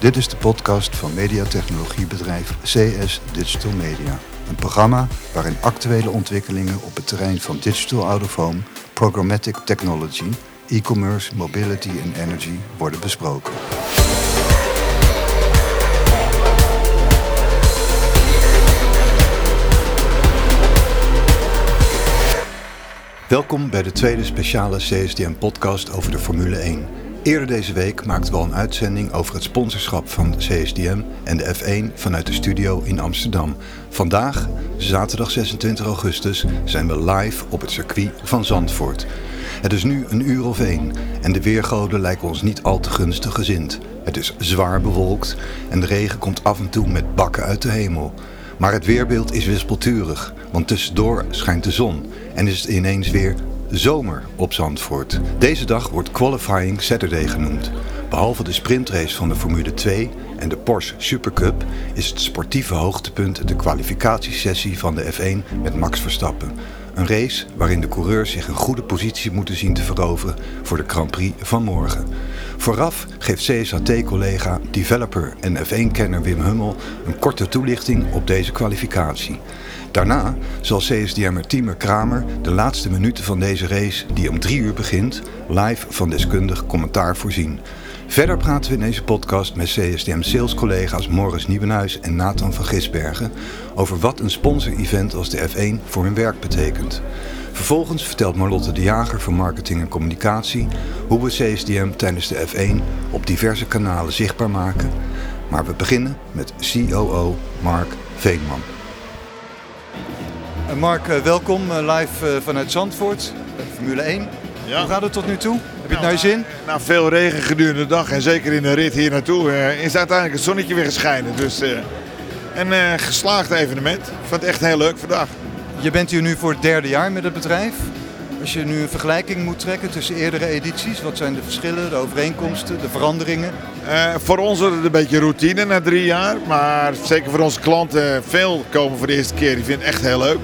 Dit is de podcast van mediatechnologiebedrijf CS Digital Media. Een programma waarin actuele ontwikkelingen op het terrein van digital out of home, programmatic technology, e-commerce, mobility en energy worden besproken. Welkom bij de tweede speciale CSDM-podcast over de Formule 1. Eerder deze week maakten we al een uitzending over het sponsorschap van CSDM en de F1 vanuit de studio in Amsterdam. Vandaag, zaterdag 26 augustus, zijn we live op het circuit van Zandvoort. Het is nu 1:01 en de weergoden lijken ons niet al te gunstig gezind. Het is zwaar bewolkt en de regen komt af en toe met bakken uit de hemel. Maar het weerbeeld is wispelturig, want tussendoor schijnt de zon en is het ineens weer zomer op Zandvoort. Deze dag wordt Qualifying Saturday genoemd. Behalve de sprintrace van de Formule 2 en de Porsche Supercup is het sportieve hoogtepunt de kwalificatiesessie van de F1 met Max Verstappen. Een race waarin de coureurs zich een goede positie moeten zien te veroveren voor de Grand Prix van morgen. Vooraf geeft CSHT-collega, developer en F1-kenner Wim Hummel een korte toelichting op deze kwalificatie. Daarna zal CSDM'er Tiemer Kramer de laatste minuten van deze race, die om 3 uur begint, live van deskundig commentaar voorzien. Verder praten we in deze podcast met CSDM-salescollega's Morris Nieuwenhuis en Nathan van Gisbergen over wat een sponsor-event als de F1 voor hun werk betekent. Vervolgens vertelt Marlotte de Jager van Marketing en Communicatie hoe we CSDM tijdens de F1 op diverse kanalen zichtbaar maken. Maar we beginnen met COO Mark Veenman. Mark, welkom live vanuit Zandvoort, Formule 1. Ja. Hoe gaat het tot nu toe? Heb je het naar je zin? Na veel regen gedurende de dag en zeker in de rit hier naartoe is uiteindelijk het zonnetje weer geschijnen. Dus een geslaagd evenement. Ik vond het echt heel leuk vandaag. Je bent hier nu voor het 3e jaar met het bedrijf. Als je nu een vergelijking moet trekken tussen eerdere edities, wat zijn de verschillen, de overeenkomsten, de veranderingen? Voor ons wordt het een beetje routine na 3 jaar. Maar zeker voor onze klanten, veel komen voor de eerste keer. Die vinden het echt heel leuk.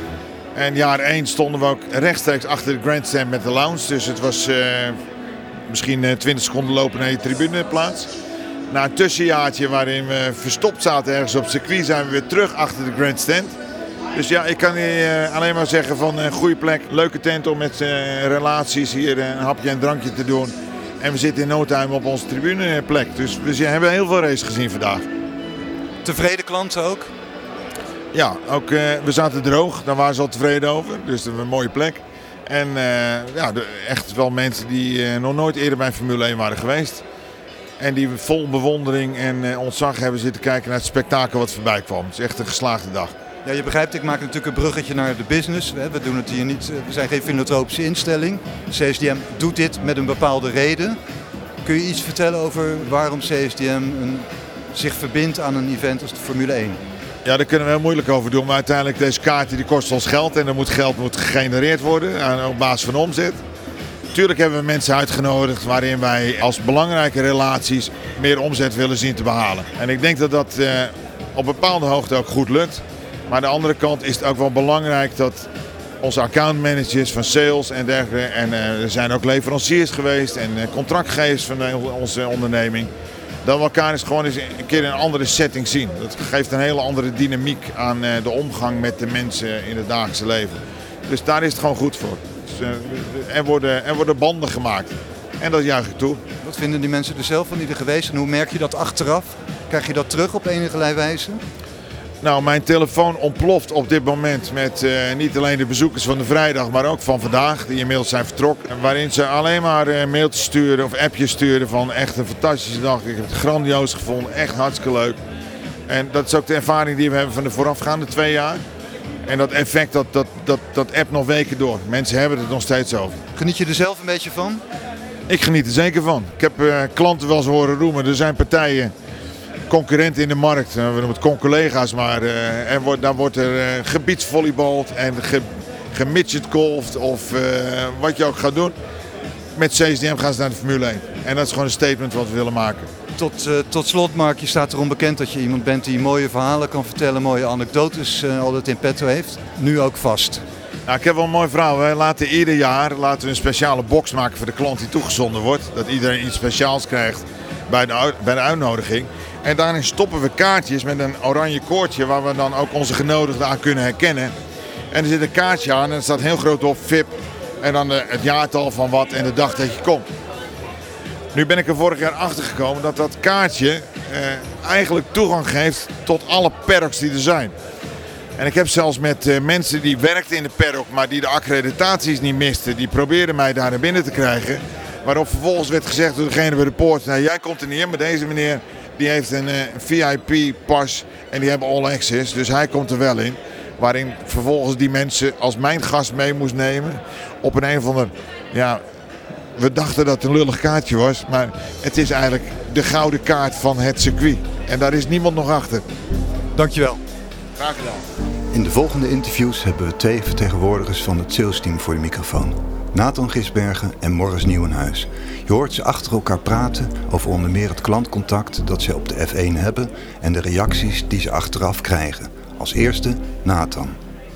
En jaar 1 stonden we ook rechtstreeks achter de grandstand met de lounge. Dus het was misschien 20 seconden lopen naar je tribuneplaats. Na een tussenjaartje waarin we verstopt zaten ergens op het circuit, zijn we weer terug achter de grandstand. Dus ja, ik kan alleen maar zeggen van een goede plek. Leuke tent om met relaties hier een hapje en drankje te doen. En we zitten in no time op onze tribuneplek. Dus we hebben heel veel races gezien vandaag. Tevreden klanten ook? Ja, ook we zaten droog, daar waren ze al tevreden over. Dus dat was een mooie plek. En echt wel mensen die nog nooit eerder bij Formule 1 waren geweest. En die vol bewondering en ontzag hebben zitten kijken naar het spektakel wat voorbij kwam. Het is echt een geslaagde dag. Ja, je begrijpt, ik maak natuurlijk een bruggetje naar de business. We doen het hier niet, we zijn geen filantropische instelling. CSDM doet dit met een bepaalde reden. Kun je iets vertellen over waarom CSDM zich verbindt aan een event als de Formule 1? Ja, daar kunnen we heel moeilijk over doen. Maar uiteindelijk, deze kaarten die kosten ons geld. En er geld moet gegenereerd worden op basis van omzet. Natuurlijk hebben we mensen uitgenodigd waarin wij als belangrijke relaties meer omzet willen zien te behalen. En ik denk dat dat op bepaalde hoogte ook goed lukt. Maar aan de andere kant is het ook wel belangrijk dat onze accountmanagers van sales en dergelijke. En er zijn ook leveranciers geweest en contractgevers van onze onderneming. Dat we elkaar eens gewoon eens een keer in een andere setting zien. Dat geeft een hele andere dynamiek aan de omgang met de mensen in het dagelijkse leven. Dus daar is het gewoon goed voor. Dus, er worden banden gemaakt. En dat juich ik toe. Wat vinden die mensen er zelf van die er geweest zijn? Hoe merk je dat achteraf? Krijg je dat terug op enige wijze? Nou, mijn telefoon ontploft op dit moment met niet alleen de bezoekers van de vrijdag, maar ook van vandaag, die inmiddels zijn vertrokken. Waarin ze alleen maar mailtjes sturen of appjes sturen van echt een fantastische dag. Ik heb het grandioos gevonden, echt hartstikke leuk. En dat is ook de ervaring die we hebben van de voorafgaande 2 jaar. En dat effect, dat app nog weken door. Mensen hebben het nog steeds over. Geniet je er zelf een beetje van? Ik geniet er zeker van. Ik heb klanten wel eens horen roemen. Er zijn partijen, concurrenten in de markt, we noemen het con-collega's, maar daar wordt er gebiedsvolleybald en gemidgetgolfd of wat je ook gaat doen. Met CSDM gaan ze naar de Formule 1. En dat is gewoon een statement wat we willen maken. Tot slot, Mark, je staat erom bekend dat je iemand bent die mooie verhalen kan vertellen, mooie anekdotes altijd in petto heeft. Nu ook vast. Nou, ik heb wel een mooi verhaal. Wij laten ieder jaar een speciale box maken voor de klant die toegezonden wordt. Dat iedereen iets speciaals krijgt. bij de uitnodiging. En daarin stoppen we kaartjes met een oranje koordje waar we dan ook onze genodigden aan kunnen herkennen. En er zit een kaartje aan en er staat heel groot op VIP en dan het jaartal van wat en de dag dat je komt. Nu ben ik er vorig jaar achter gekomen dat dat kaartje eigenlijk toegang geeft tot alle paddocs die er zijn. En ik heb zelfs met mensen die werkten in de paddock, maar die de accreditaties niet misten, die probeerden mij daar naar binnen te krijgen. Waarop vervolgens werd gezegd door degene bij de poort, nou, jij komt er niet in, maar deze meneer die heeft een VIP-pas en die hebben all access, dus hij komt er wel in. Waarin vervolgens die mensen als mijn gast mee moest nemen op een of ander, ja, we dachten dat het een lullig kaartje was, maar het is eigenlijk de gouden kaart van het circuit. En daar is niemand nog achter. Dankjewel. Graag gedaan. In de volgende interviews hebben we 2 vertegenwoordigers van het salesteam voor de microfoon. Nathan Gisbergen en Morris Nieuwenhuis. Je hoort ze achter elkaar praten over onder meer het klantcontact dat ze op de F1 hebben en de reacties die ze achteraf krijgen. Als eerste Nathan.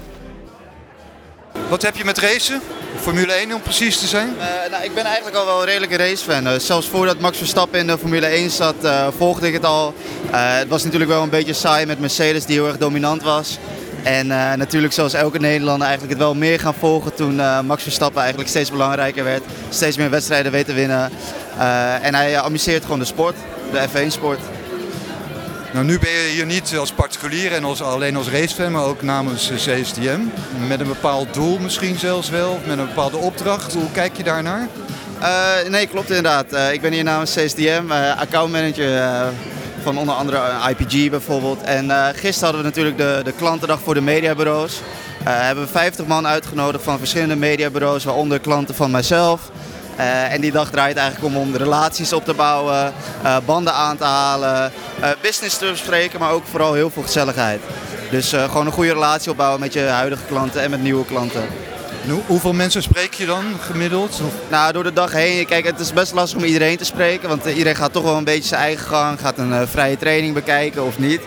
Wat heb je met racen? Formule 1 om precies te zijn? Nou, ik ben eigenlijk al wel een redelijke racefan. Zelfs voordat Max Verstappen in de Formule 1 zat, volgde ik het al. Het was natuurlijk wel een beetje saai met Mercedes die heel erg dominant was. En natuurlijk zoals elke Nederlander eigenlijk het wel meer gaan volgen toen Max Verstappen eigenlijk steeds belangrijker werd. Steeds meer wedstrijden weet te winnen. En hij amuseert gewoon de sport, de F1-sport. Nou, nu ben je hier niet als particulier en alleen als racefan, maar ook namens CSDM. Met een bepaald doel misschien zelfs wel, of met een bepaalde opdracht. Hoe kijk je daarnaar? Nee, klopt inderdaad. Ik ben hier namens CSDM, accountmanager van onder andere IPG bijvoorbeeld. En gisteren hadden we natuurlijk de klantendag voor de mediabureaus. Hebben we 50 man uitgenodigd van verschillende mediabureaus, waaronder klanten van mijzelf. En die dag draait eigenlijk om de relaties op te bouwen, banden aan te halen, business te bespreken, maar ook vooral heel veel gezelligheid. Dus gewoon een goede relatie opbouwen met je huidige klanten en met nieuwe klanten. Hoeveel mensen spreek je dan gemiddeld? Nou, door de dag heen, kijk, het is best lastig om iedereen te spreken, want iedereen gaat toch wel een beetje zijn eigen gang, gaat een vrije training bekijken of niet.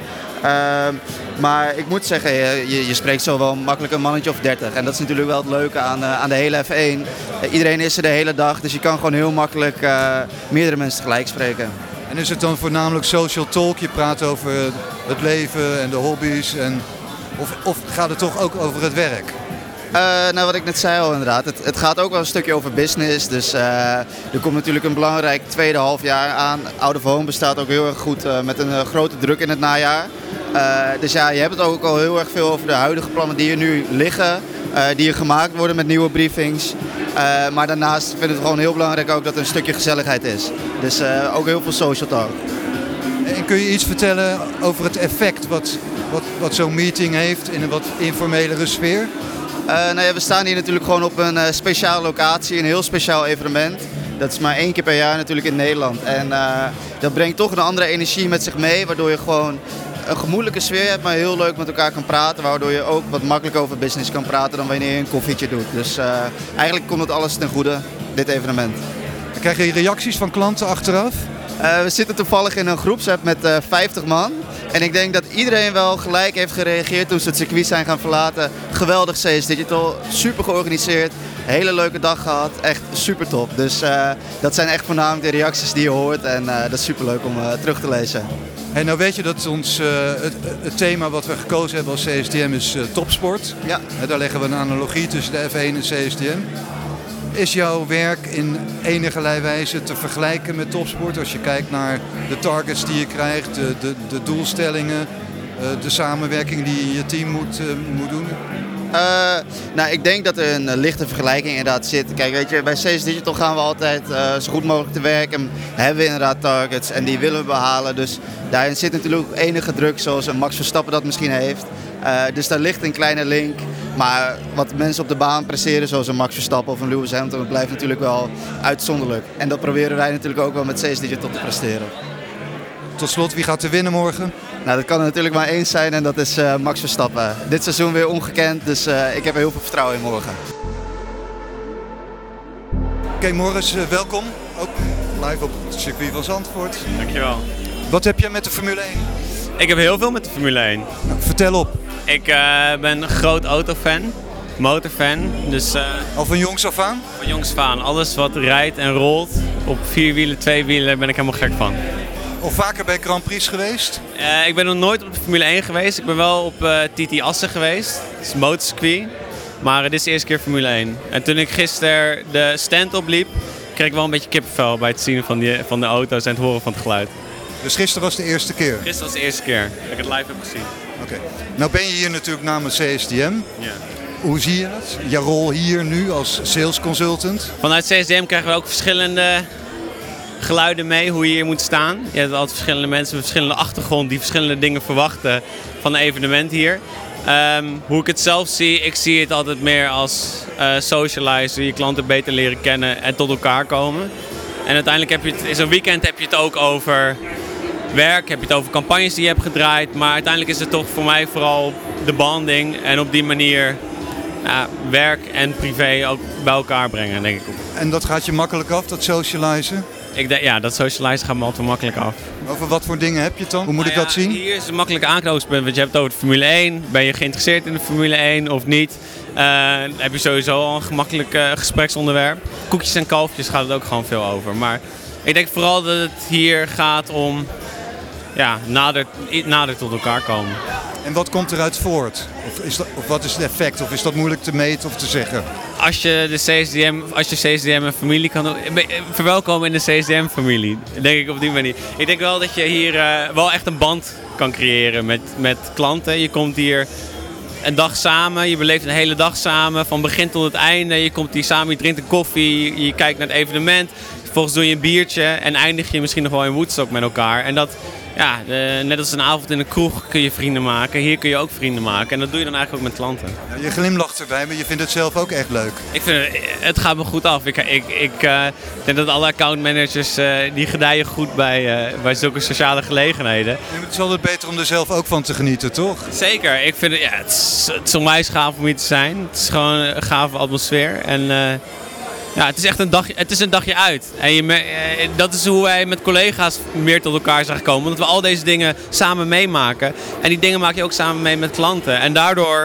Maar ik moet zeggen, je spreekt zo wel makkelijk een mannetje of 30. En dat is natuurlijk wel het leuke aan de hele F1. Iedereen is er de hele dag, dus je kan gewoon heel makkelijk meerdere mensen tegelijk spreken. En is het dan voornamelijk social talk? Je praat over het leven en de hobby's? Of gaat het toch ook over het werk? Nou, wat ik net zei al inderdaad, het gaat ook wel een stukje over business. Dus er komt natuurlijk een belangrijk tweede halfjaar aan. Out of Home bestaat ook heel erg goed met een grote druk in het najaar. Dus ja, je hebt het ook al heel erg veel over de huidige plannen die er nu liggen. Die er gemaakt worden met nieuwe briefings. Maar daarnaast vinden we het gewoon heel belangrijk ook dat er een stukje gezelligheid is. Dus ook heel veel social talk. En kun je iets vertellen over het effect wat zo'n meeting heeft in een wat informelere sfeer? Nou ja, we staan hier natuurlijk gewoon op een speciale locatie, een heel speciaal evenement. Dat is maar 1 keer per jaar natuurlijk in Nederland. En dat brengt toch een andere energie met zich mee, waardoor je gewoon een gemoedelijke sfeer hebt, maar heel leuk met elkaar kan praten. Waardoor je ook wat makkelijker over business kan praten dan wanneer je een koffietje doet. Dus eigenlijk komt het alles ten goede, dit evenement. Krijg je reacties van klanten achteraf? We zitten toevallig in een groepsapp met 50 man. En ik denk dat iedereen wel gelijk heeft gereageerd toen ze het circuit zijn gaan verlaten. Geweldig CS Digital, super georganiseerd, hele leuke dag gehad, echt super top. Dus dat zijn echt voornamelijk de reacties die je hoort en dat is super leuk om terug te lezen. Hey, nou weet je dat het thema wat we gekozen hebben als CSDM is topsport. Ja. Daar leggen we een analogie tussen de F1 en CSDM. Is jouw werk in enige wijze te vergelijken met topsport? Als je kijkt naar de targets die je krijgt, de doelstellingen, de samenwerking die je in je team moet doen? Nou, ik denk dat er een lichte vergelijking inderdaad zit. Kijk, weet je, bij CS Digital gaan we altijd zo goed mogelijk te werk en hebben we inderdaad targets en die willen we behalen. Dus daarin zit natuurlijk ook enige druk zoals een Max Verstappen dat misschien heeft. Dus daar ligt een kleine link. Maar wat mensen op de baan presteren zoals een Max Verstappen of een Lewis Hamilton, dat blijft natuurlijk wel uitzonderlijk. En dat proberen wij natuurlijk ook wel met CS Digital te presteren. Tot slot, wie gaat er winnen morgen? Nou, dat kan er natuurlijk maar één zijn en dat is Max Verstappen. Dit seizoen weer ongekend, dus ik heb er heel veel vertrouwen in morgen. Oké, Morris, welkom. Ook live op het circuit van Zandvoort. Dankjewel. Wat heb jij met de Formule 1? Ik heb heel veel met de Formule 1. Nou, vertel op. Ik ben een groot autofan, motorfan. Dus Al van jongs af aan? van jongs af aan, alles wat rijdt en rolt op 4 wielen, 2 wielen ben ik helemaal gek van. Of vaker bij Grand Prix geweest? Ik ben nog nooit op de Formule 1 geweest. Ik ben wel op TT Assen geweest. Dat is een motorcircuit. Maar dit is de eerste keer Formule 1. En toen ik gisteren de stand opliep, kreeg ik wel een beetje kippenvel bij het zien van de auto's en het horen van het geluid. Dus gisteren was de eerste keer? Gisteren was de eerste keer dat ik het live heb gezien. Oké. Nou ben je hier natuurlijk namens CSDM. Ja. Hoe zie je dat? Je rol hier nu als sales consultant? Vanuit CSDM krijgen we ook verschillende geluiden mee hoe je hier moet staan. Je hebt altijd verschillende mensen met verschillende achtergrond die verschillende dingen verwachten van een evenement hier. Hoe ik het zelf zie, ik zie het altijd meer als socializen, je klanten beter leren kennen en tot elkaar komen. En uiteindelijk heb je het, in zo'n weekend heb je het ook over werk, heb je het over campagnes die je hebt gedraaid. Maar uiteindelijk is het toch voor mij vooral de bonding en op die manier werk en privé ook bij elkaar brengen, denk ik ook. En dat gaat je makkelijk af, dat socializen? Dat socializen gaat me altijd makkelijk af. Over wat voor dingen heb je het dan? Hoe moet ik dat zien? Hier is een makkelijke aanknopingspunt, want je hebt het over de Formule 1. Ben je geïnteresseerd in de Formule 1 of niet? Heb je sowieso al een gemakkelijk gespreksonderwerp. Koekjes en kalfjes gaat het ook gewoon veel over. Maar ik denk vooral dat het hier gaat om nader tot elkaar komen. En wat komt eruit voort? Of wat is het effect? Of is dat moeilijk te meten of te zeggen? Als je CSDM een familie kan doen, verwelkomen in de CSDM-familie, denk ik op die manier. Ik denk wel dat je hier wel echt een band kan creëren met klanten. Je komt hier een dag samen, je beleeft een hele dag samen, van begin tot het einde. Je komt hier samen, je drinkt een koffie, je kijkt naar het evenement. Vervolgens doe je een biertje en eindig je misschien nog wel in Woodstock met elkaar. En dat, net als een avond in een kroeg kun je vrienden maken. Hier kun je ook vrienden maken. En dat doe je dan eigenlijk ook met klanten. Ja, je glimlacht erbij, maar je vindt het zelf ook echt leuk. Ik vind het gaat me goed af. Ik denk dat alle accountmanagers die gedijen goed bij zulke sociale gelegenheden. Ja, het is altijd beter om er zelf ook van te genieten, toch? Zeker. Ik vind het is onwijs gaaf om hier te zijn. Het is gewoon een gave atmosfeer. En het is echt een dagje uit. En dat is hoe wij met collega's meer tot elkaar zijn gekomen. Omdat we al deze dingen samen meemaken. En die dingen maak je ook samen mee met klanten. En daardoor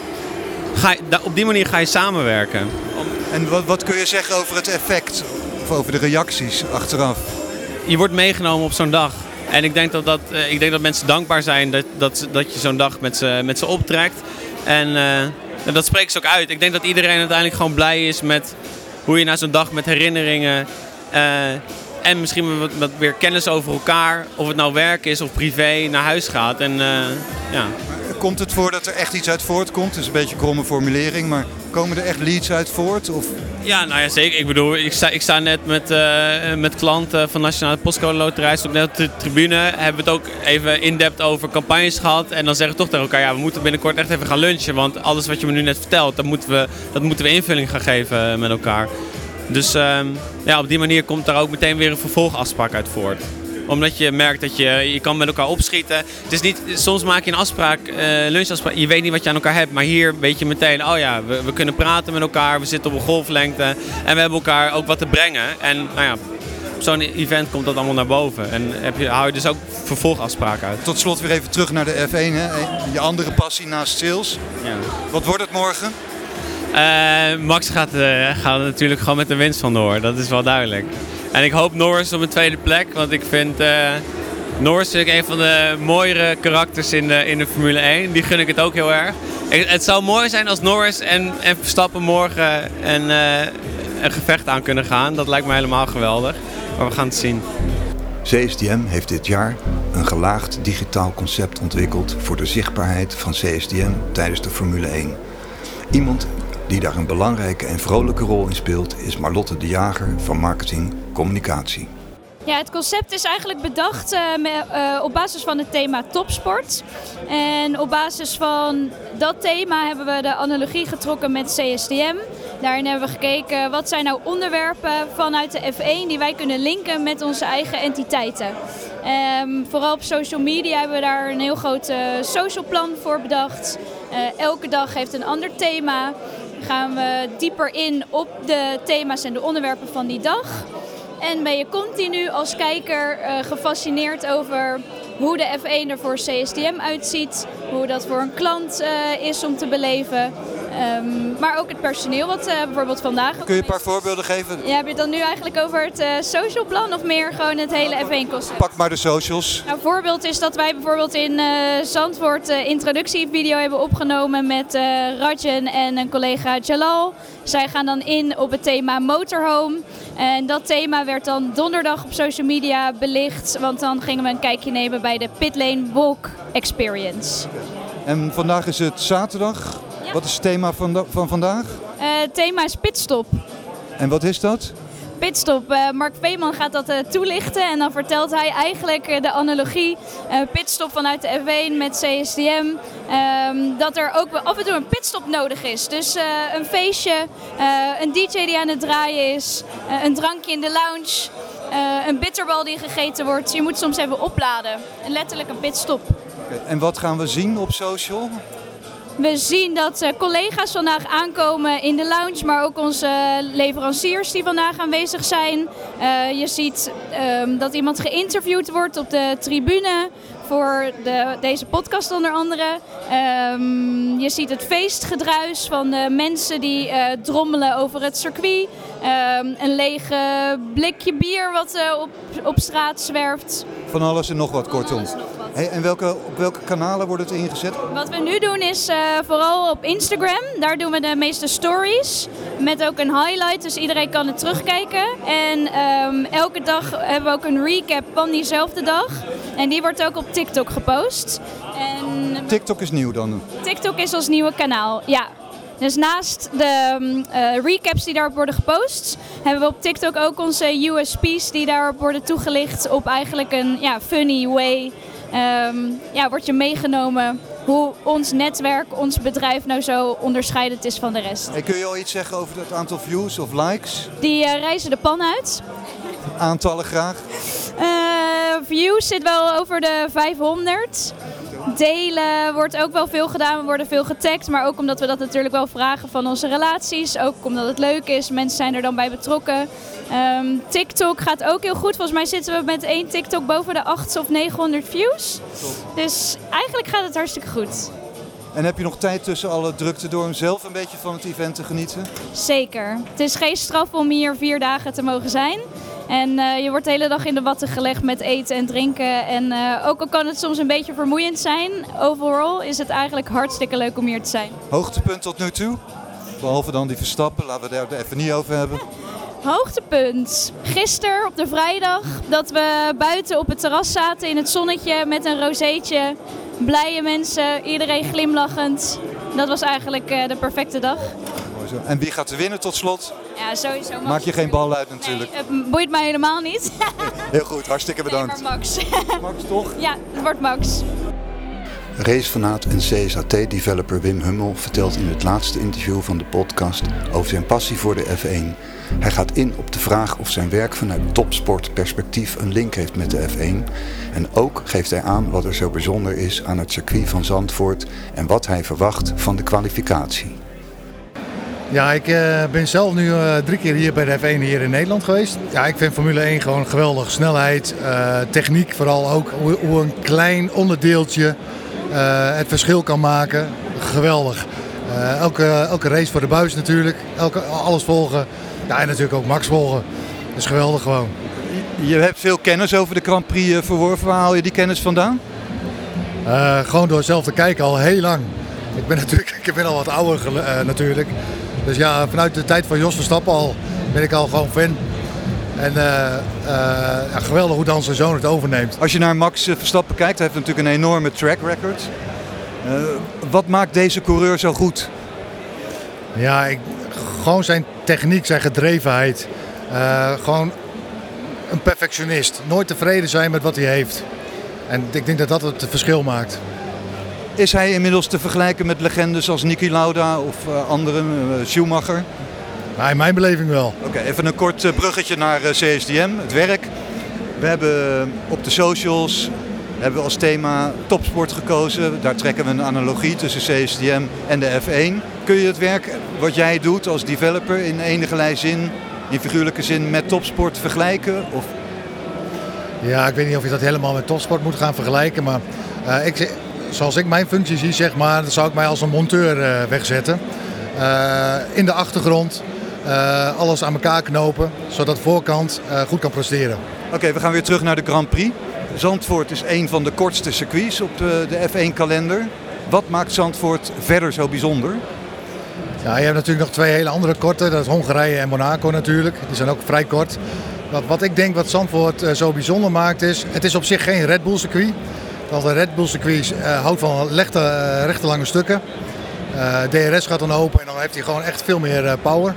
op die manier ga je samenwerken. En wat kun je zeggen over het effect? Of over de reacties achteraf? Je wordt meegenomen op zo'n dag. En ik denk dat mensen dankbaar zijn dat je zo'n dag met ze optrekt. En dat spreekt ze ook uit. Ik denk dat iedereen uiteindelijk gewoon blij is met hoe je na zo'n dag met herinneringen en misschien wat weer kennis over elkaar, of het nou werk is of privé, naar huis gaat. En, Komt het voor dat er echt iets uit voortkomt? Het is een beetje een kromme formulering, maar komen er echt leads uit voort? Of? Ja, nou ja, zeker. Ik bedoel, ik sta net met klanten van Nationale Postcode Loterij, ook net op de tribune, hebben we het ook even in-depth over campagnes gehad. En dan zeggen we toch tegen elkaar, we moeten binnenkort echt even gaan lunchen, want alles wat je me nu net vertelt, dat moeten we invulling gaan geven met elkaar. Dus op die manier komt daar ook meteen weer een vervolgafspraak uit voort. Omdat je merkt dat je kan met elkaar opschieten. Het is niet, soms maak je een afspraak, lunchafspraak, je weet niet wat je aan elkaar hebt. Maar hier weet je meteen, we kunnen praten met elkaar, we zitten op een golflengte. En we hebben elkaar ook wat te brengen. En op zo'n event komt dat allemaal naar boven. En hou je dus ook vervolgafspraken uit. Tot slot weer even terug naar de F1, hè? Je andere passie naast sales. Ja. Wat wordt het morgen? Max gaat er natuurlijk gewoon met de winst vandoor, dat is wel duidelijk. En ik hoop Norris op een tweede plek, want ik vind Norris een van de mooiere karakters in de Formule 1. Die gun ik het ook heel erg. Het zou mooi zijn als Norris en Verstappen morgen een gevecht aan kunnen gaan. Dat lijkt me helemaal geweldig, maar we gaan het zien. CSDM heeft dit jaar een gelaagd digitaal concept ontwikkeld voor de zichtbaarheid van CSDM tijdens de Formule 1. Iemand die daar een belangrijke en vrolijke rol in speelt is Marlotte de Jager van Marketing Communicatie. Ja, het concept is eigenlijk bedacht op basis van het thema topsport. En op basis van dat thema hebben we de analogie getrokken met CSDM. Daarin hebben we gekeken wat zijn nou onderwerpen vanuit de F1 die wij kunnen linken met onze eigen entiteiten. Vooral op social media hebben we daar een heel groot social plan voor bedacht. Elke dag heeft een ander thema. Gaan we dieper in op de thema's en de onderwerpen van die dag. En ben je continu als kijker gefascineerd over hoe de F1 er voor CSDM uitziet. hoe dat voor een klant is om te beleven. Maar ook het personeel wat bijvoorbeeld vandaag... Kun je een paar voorbeelden geven? Ja, heb je het dan nu eigenlijk over het social plan of meer gewoon het hele F1-concept? Pak maar de socials. Nou, een voorbeeld is dat wij bijvoorbeeld in Zandvoort de introductievideo hebben opgenomen met Rajan en een collega Jalal. Zij gaan dan in op het thema motorhome. En dat thema werd dan donderdag op social media belicht, want dan gingen we een kijkje nemen bij de Pitlane Walk Experience. En vandaag is het zaterdag. Ja. Wat is het thema van vandaag? Het thema is pitstop. En wat is dat? Pitstop. Mark Veeman gaat dat toelichten en dan vertelt hij eigenlijk de analogie pitstop vanuit de F1 met CSDM. Dat er ook af en toe een pitstop nodig is. Dus een feestje, een DJ die aan het draaien is, een drankje in de lounge, een bitterbal die gegeten wordt. Je moet soms even opladen. En letterlijk een pitstop. Okay. En wat gaan we zien op social? We zien dat collega's vandaag aankomen in de lounge, maar ook onze leveranciers die vandaag aanwezig zijn. Je ziet dat iemand geïnterviewd wordt op de tribune voor deze podcast onder andere. Je ziet het feestgedruis van de mensen die drommelen over het circuit. Een lege blikje bier wat op straat zwerft. Van alles en nog wat, kortom. Hey, en op welke kanalen wordt het ingezet? Wat we nu doen is vooral op Instagram. Daar doen we de meeste stories. Met ook een highlight, dus iedereen kan het terugkijken. En elke dag hebben we ook een recap van diezelfde dag. En die wordt ook op TikTok gepost. En TikTok is nieuw dan? TikTok is ons nieuwe kanaal, ja. Dus naast de recaps die daarop worden gepost, hebben we op TikTok ook onze USP's die daarop worden toegelicht op eigenlijk een funny way. Word je meegenomen hoe ons netwerk, ons bedrijf nou zo onderscheidend is van de rest. Hey, kun je al iets zeggen over het aantal views of likes? Die reizen de pan uit. Aantallen graag? Views zit wel over de 500. Delen wordt ook wel veel gedaan, we worden veel getagd, maar ook omdat we dat natuurlijk wel vragen van onze relaties. Ook omdat het leuk is, mensen zijn er dan bij betrokken. TikTok gaat ook heel goed, volgens mij zitten we met 1 TikTok boven de 800 of 900 views. Dus eigenlijk gaat het hartstikke goed. En heb je nog tijd tussen alle drukte door om zelf een beetje van het event te genieten? Zeker. Het is geen straf om hier 4 dagen te mogen zijn. En je wordt de hele dag in de watten gelegd met eten en drinken. En ook al kan het soms een beetje vermoeiend zijn, overal is het eigenlijk hartstikke leuk om hier te zijn. Hoogtepunt tot nu toe? Behalve dan die Verstappen, laten we het daar even niet over hebben. Hoogtepunt. Gisteren op de vrijdag dat we buiten op het terras zaten in het zonnetje met een rozeetje. Blije mensen, iedereen glimlachend. Dat was eigenlijk de perfecte dag. Mooi zo. En wie gaat er winnen tot slot? Ja, sowieso Max. Maak je geen bal uit natuurlijk. Nee, het boeit mij helemaal niet. Heel goed, hartstikke bedankt. Nee, maar Max. Max toch? Ja, het wordt Max. Racefanaat en CSAT-developer Wim Hummel vertelt in het laatste interview van de podcast over zijn passie voor de F1. Hij gaat in op de vraag of zijn werk vanuit topsportperspectief een link heeft met de F1. En ook geeft hij aan wat er zo bijzonder is aan het circuit van Zandvoort en wat hij verwacht van de kwalificatie. Ja, ik ben zelf nu 3 keer hier bij de F1 hier in Nederland geweest. Ja, ik vind Formule 1 gewoon geweldig. Snelheid, techniek vooral ook. Hoe een klein onderdeeltje het verschil kan maken. Geweldig. Elke race voor de buis natuurlijk. Alles volgen. Ja, en natuurlijk ook Max volgen. Dat is geweldig gewoon. Je hebt veel kennis over de Grand Prix verworven. Waar haal je die kennis vandaan? Gewoon door zelf te kijken al heel lang. Ik ben al wat ouder natuurlijk. Dus ja, vanuit de tijd van Jos Verstappen al ben ik al gewoon fan. En geweldig hoe dan zijn zoon het overneemt. Als je naar Max Verstappen kijkt, hij heeft natuurlijk een enorme track record. Wat maakt deze coureur zo goed? Ja, gewoon zijn techniek, zijn gedrevenheid. Gewoon een perfectionist. Nooit tevreden zijn met wat hij heeft. En ik denk dat dat het verschil maakt. Is hij inmiddels te vergelijken met legendes als Niki Lauda of anderen, Schumacher? Nou, in mijn beleving wel. Oké, even een kort bruggetje naar CSDM, het werk. We hebben op de socials als thema topsport gekozen. Daar trekken we een analogie tussen CSDM en de F1. Kun je het werk wat jij doet als developer in enige zin, in figuurlijke zin, met topsport vergelijken? Of? Ja, ik weet niet of je dat helemaal met topsport moet gaan vergelijken, maar zoals ik mijn functie zie, zeg maar, dan zou ik mij als een monteur wegzetten. In de achtergrond, alles aan elkaar knopen, zodat de voorkant goed kan presteren. Oké, we gaan weer terug naar de Grand Prix. Zandvoort is een van de kortste circuits op de F1-kalender. Wat maakt Zandvoort verder zo bijzonder? Ja, je hebt natuurlijk nog 2 hele andere korte. Dat is Hongarije en Monaco natuurlijk. Die zijn ook vrij kort. Wat ik denk wat Zandvoort zo bijzonder maakt is... Het is op zich geen Red Bull circuit. Want een Red Bull circuit houdt van rechte lange stukken. DRS gaat dan open en dan heeft hij gewoon echt veel meer power.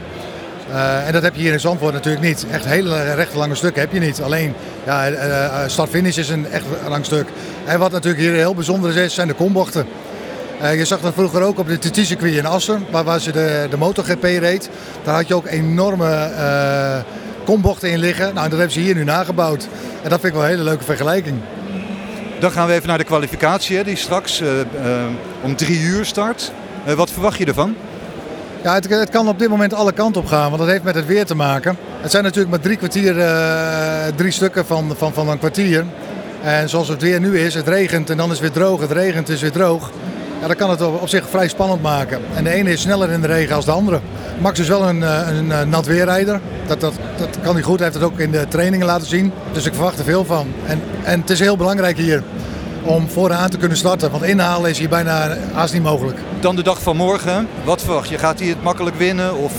En dat heb je hier in Zandvoort natuurlijk niet. Echt hele rechte lange stukken heb je niet. Alleen start-finish is een echt lang stuk. En wat natuurlijk hier heel bijzonder is, zijn de kombochten. Je zag dat vroeger ook op de TT-circuit in Assen, waar ze de MotoGP reed. Daar had je ook enorme kombochten in liggen. Nou, dat hebben ze hier nu nagebouwd. En dat vind ik wel een hele leuke vergelijking. Dan gaan we even naar de kwalificatie, hè, die straks om 3 uur start. Wat verwacht je ervan? Ja, het kan op dit moment alle kanten op gaan, want dat heeft met het weer te maken. Het zijn natuurlijk maar 3 kwartier, 3 stukken van een kwartier. En zoals het weer nu is, het regent en dan is het weer droog, het regent is weer droog. Ja, dan kan het op zich vrij spannend maken. En de ene is sneller in de regen als de andere. Max is wel een nat weerrijder. Dat kan hij goed, hij heeft het ook in de trainingen laten zien. Dus ik verwacht er veel van. En het is heel belangrijk hier om vooraan te kunnen starten. Want inhalen is hier bijna haast niet mogelijk. Dan de dag van morgen. Wat verwacht je? Gaat hij het makkelijk winnen? Of...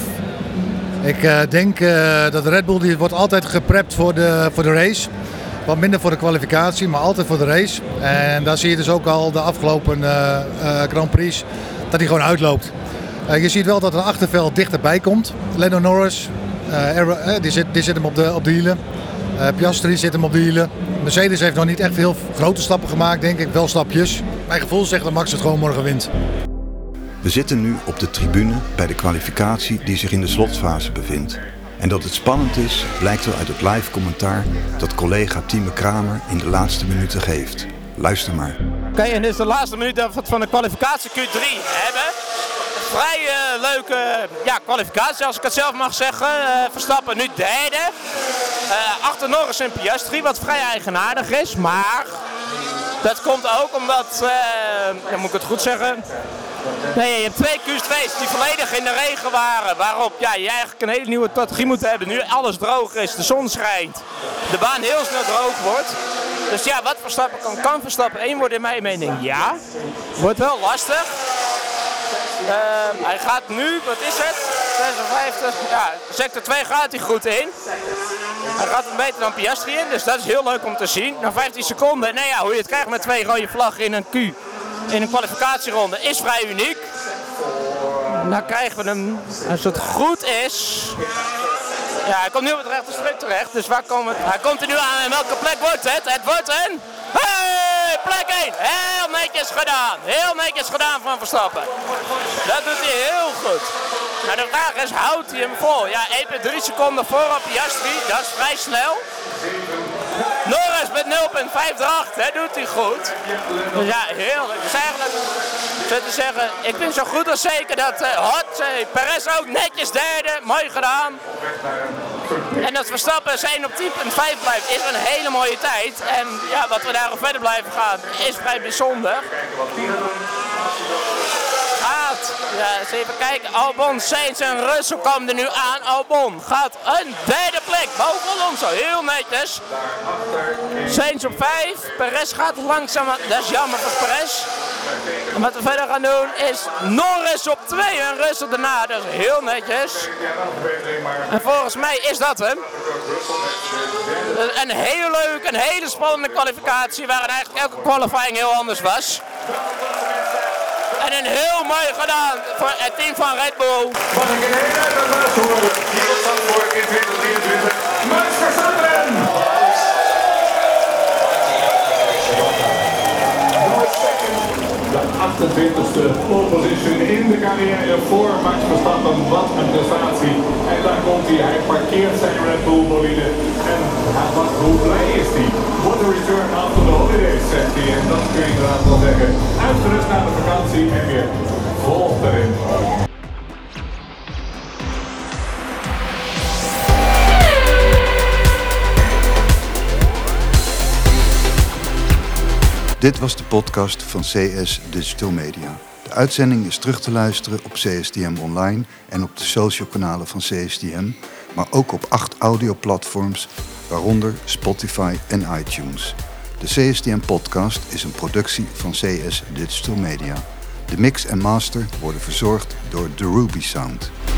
Ik denk dat de Red Bull die wordt altijd geprept voor de race. Wat minder voor de kwalificatie, maar altijd voor de race. En daar zie je dus ook al de afgelopen Grand Prix dat hij gewoon uitloopt. Je ziet wel dat het achterveld dichterbij komt. Lando Norris, die zit hem op de hielen. Piastri zit hem op de hielen. Mercedes heeft nog niet echt heel grote stappen gemaakt, denk ik. Wel stapjes. Mijn gevoel zegt dat Max het gewoon morgen wint. We zitten nu op de tribune bij de kwalificatie die zich in de slotfase bevindt. En dat het spannend is, blijkt wel uit het live commentaar dat collega Tieme Kramer in de laatste minuten geeft. Luister maar. Oké, en dit is de laatste minuut van de kwalificatie Q3 hebben. Vrij leuke kwalificatie, als ik het zelf mag zeggen. Verstappen nu derde. Achter Norris en Piastri, wat vrij eigenaardig is. Maar dat komt ook omdat, dan moet ik het goed zeggen... Nee, je hebt 2 Q2's die volledig in de regen waren. Waarop je eigenlijk een hele nieuwe strategie moet hebben. Nu alles droog is, de zon schijnt. De baan heel snel droog wordt. Dus ja, wat Verstappen kan Verstappen 1 worden in mijn mening? Ja. Wordt wel lastig. Hij gaat nu, wat is het? 56. Ja, sector 2 gaat hij goed in. Hij gaat hem beter dan Piastri in, dus dat is heel leuk om te zien. Na 15 seconden, nou ja, hoe je het krijgt met 2 rode vlaggen in een Q. In een kwalificatieronde is vrij uniek. Nou krijgen we hem, als het goed is... Ja, hij komt nu op het rechte streep terecht, dus waar komen we... Hij komt er nu aan en welke plek wordt het? Het wordt een... Hey, plek 1! Heel netjes gedaan. Heel netjes gedaan van Verstappen. Dat doet hij heel goed. Nou, de vraag is, houdt hij hem vol? Ja, 1,3 seconden voor op Piastri, dat is vrij snel. Norris met 0,5 erachter, dat doet hij goed. Dus ja, heerlijk. Dus eigenlijk, zo te zeggen, ik vind zo goed als zeker dat Perez ook netjes derde, mooi gedaan. En dat Verstappen zijn op 10,5 blijft, is een hele mooie tijd. En ja, wat we daarop verder blijven gaan, is vrij bijzonder. Ja, eens even kijken. Albon, Sainz en Russell komen er nu aan. Albon gaat een derde plek boven Alonso. Heel netjes. Sainz op 5. Perez gaat langzaam. Dat is jammer voor Perez. En wat we verder gaan doen is Norris op 2 en Russell daarna. Dus heel netjes. En volgens mij is dat hem. Een heel leuk, een hele spannende kwalificatie. Waarin eigenlijk elke qualifying heel anders was. En een heel mooi gedaan voor het team van Red Bull. Mag ik een hele applaus horen hier op Zandvoort in 2023. Max Verstappen! De 28e pole position in de carrière voor Max Verstappen. Wat een prestatie. En daar komt hij. Hij parkeert zijn Red Bull bolide. En hoe blij is hij? What a return after the holidays, zegt hij. En dat kun je inderdaad wel zeggen. Uitgerust naar de vakantie en weer vol erin. Dit was de podcast van CS Digital Media. De uitzending is terug te luisteren op CSDM Online en op de social kanalen van CSDM, maar ook op 8 audioplatforms, waaronder Spotify en iTunes. De CSDM-podcast is een productie van CS Digital Media. De mix en master worden verzorgd door The Ruby Sound.